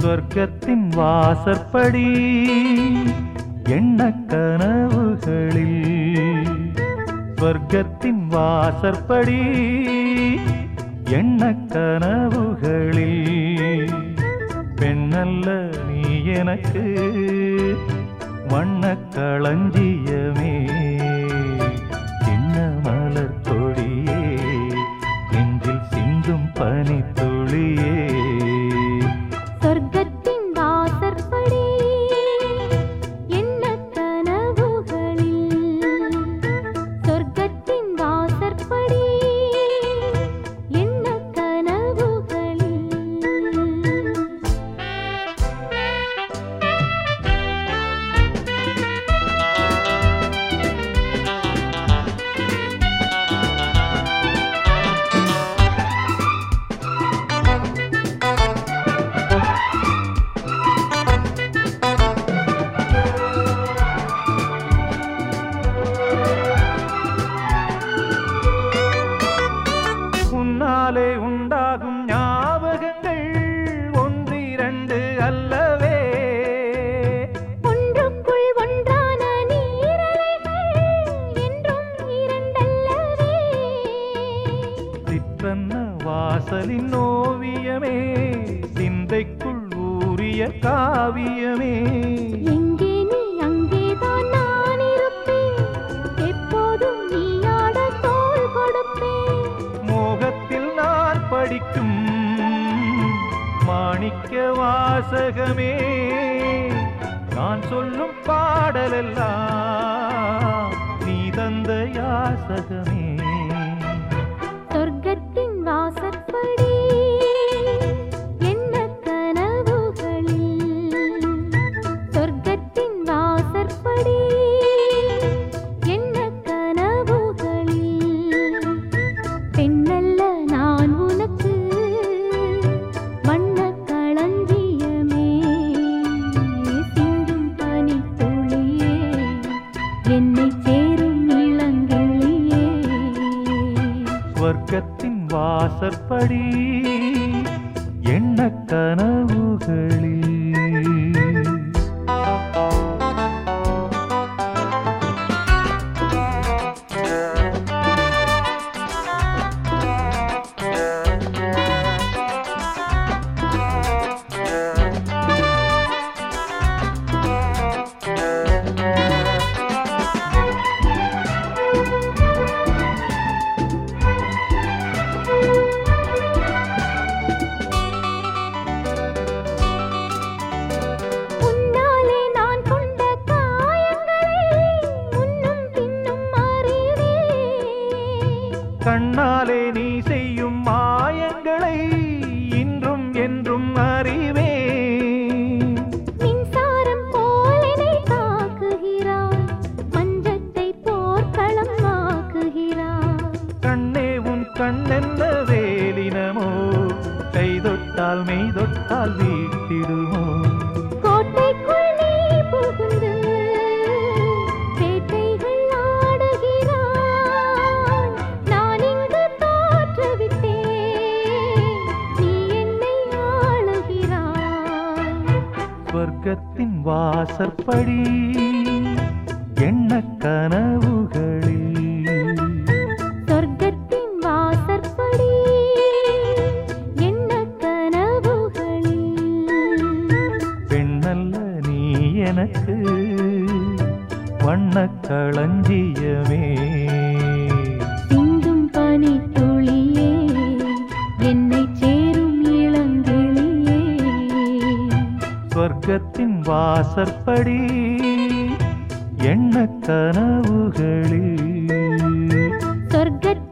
சொர்க்கத்தின் வாசற்படி எண்ணக் கனவுகளில் சொர்க்கத்தின் வாசற்படி எண்ணக் கனவுகளில் பெண்ணல்ல நீ எனக்கு வண்ணக் களஞ்சியமே சின்ன மலர் கொடியே நெஞ்சில் சிந்தும் பனித்துளியே சொர்க்கத்தின் வாசற்படி எண்ணக் கனவுகளில் சொர்க்கத்தின் வாசற்படி எண்ணக் கனவுகளில் உன்னாலே உண்டாகும் ஞாபகங்கள் ஒன்றிரண்டு அல்லவே ஒன்றுக்குள் ஒன்றான நீரலைகள் என்றும் இரண்டல்லவே சிற்றன்ன வாசலின் ஓவியமே சிந்தைக்குள் ஊறிய காவியமே எங்கே நீ அங்கேதான் நான் இருப்பேன் எப்போதும் நீ ஆட தோள் கொடுப்பேன் மோகத்தில் நான் படிக்கும் மாணிக்க வாசகமே நான் சொல்லும் பாடலெல்லாம் நீ தந்த யாசகமே சொர்க்கத்தின் வாசற்படி எண்ணக் கனவுகளில் சொர்க்கத்தின் வாசற்படி எண்ணக் கனவுகளில் பெண்ணல்ல நான் உனக்கு வண்ணக் களஞ்சியமே சிந்தும் பனித்துளியே என்னை சேரும் இளங்கிளியே சொர்க்கத்தின் வாசற்படி எண்ணக் கனவுகளில் உன்னாலே நான் கொண்ட காயங்களை முன்னும் பின்னும் அறிவேன் கண்ணாலே நீ செய்யும் மாயங்களை இன்றும் என்றும் அறிவேன் மின்சாரம் போல் என்னை தாக்குகிறாய் மஞ்சத்தை போர்க்களம் ஆக்குகிறாய் கண்ணே உன் கண்ணென்ன வேலினமோ கை தொட்டால் மெய் தொட்டால் வீட்டிடுமோ கோட்டைக்குள் நீ புகுந்து வேட்டைகள் ஆடுகிறாய் நான் இங்கு தோற்றுவிட்டேன் நீ என்னை ஆளுகிறாய் சொர்க்கத்தின் வாசற்படி எண்ணக் கனவுகளில் சொர்க்கத்தின் வாசற்படி எண்ணக் கனவுகளில் பெண்ணல்ல நீ எனக்கு வண்ணக் களஞ்சியமே சிந்தும் பனித்துளியே என்னை சேரும் இளங்கிளியே சொர்க்கத்தின் வாசற்படி எண்ணக் கனவுகளில் சொர்க்கத்தின்